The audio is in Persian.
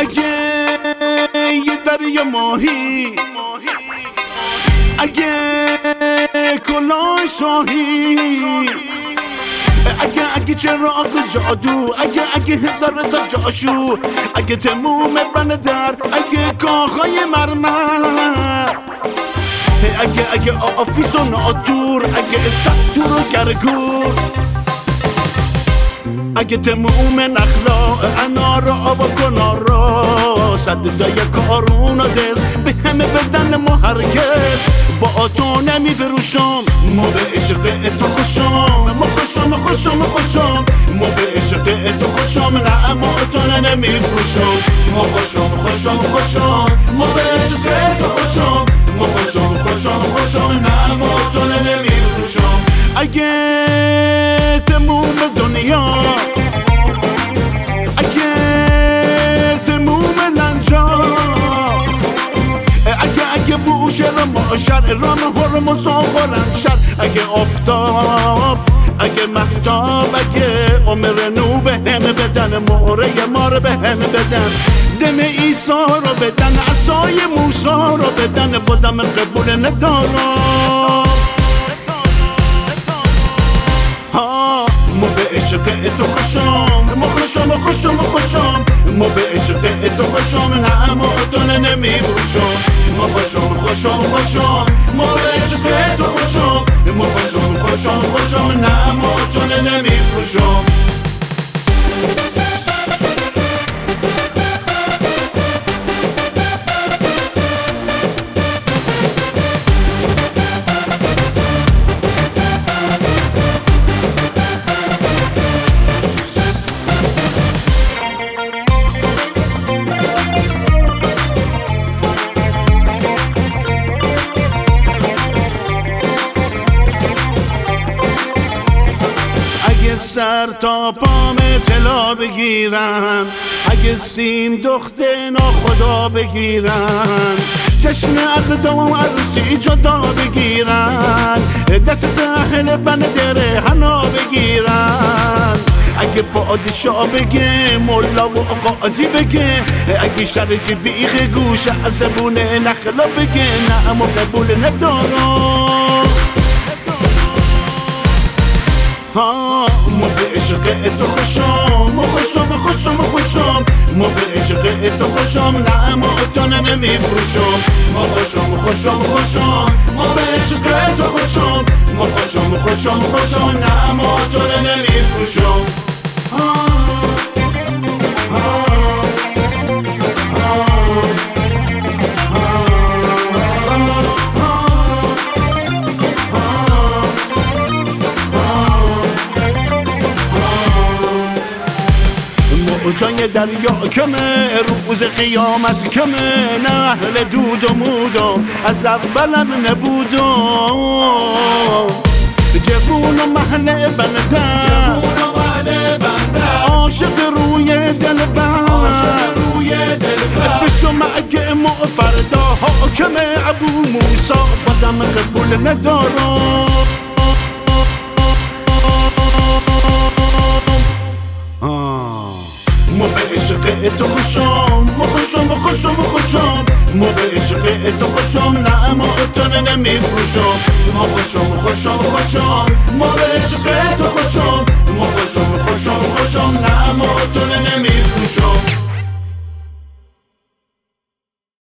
اگه یه دریا ماهی، اگه کلاه شاهی، اگه چراغ جادو، اگه هزار تا جاشو، اگه تموم بندر، اگه کاخای مرمر، اگه آفیس و ناتور، اگه سطور و گرگور، اگه تموم نخلا انار و آب و کنارا، صدای کارون و دست به همه بدن ما هرگز با تو نمی فروشم. ما به عشق تو خوشم، ما خوشم، ما به عشق تو خوشم، نه اما تو نمی فروشم. ما خوشم، ما به عشق تو خوشم، ما خوشم، نه اما تو نمی فروشم. اگه تموم دنیا، اگه تموم لنجا، اگه بوشه رماشر رام هرمز و خورمشر، اگه آفتاب، اگه مهتاب، اگه عمر نو به هم بدن، مهره مار به هم بدن، دم عیسی رو بدن، عصای موسی رو بدن، بازم قبول ندارم. ما به عشق تو خوشم، ما خوشم، ما به عشق تو خوشم، نه اما تو نمی فروشم. ما خوشم، ما به عشق تو خوشم، ما خوشم، نه اما تو نمی فروشم. سر تا پام طلا بگیرن، اگه سیم دخته ناخدا بگیرن، جشن عقد و عروسی جدا بگیرن، دست اهل بندر حنا بگیرن، اگه پادشاه بگه، مولا و قاضی بگه، اگه شرج بیخ گوش از زبون نخلا بگه، نه اما قبول ندارم. ما به عشق تو خوشم، ما خوشم، ما به عشق تو خوشم، نه اما تو نمی فروشم. ما خوشم، ما به عشق تو خوشم، ما خوشم، نه اما تو نمی فروشم. جای دریا کمه، روز قیامت کمه، نه اهل دود و مودم از اولم نبودم. جوون و محل بندم، عاشق روی دل بند، بشم اگه ما فردا حاکم ابو موسی، بازم قبول ندارم. ما به عشق تو خوشم، ما خوشم، ما به عشق تو خوشم، نه اما تو نمی فروشم. ما خوشم، ما به عشق تو خوشم، ما خوشم، نه اما تو نمی فروشم.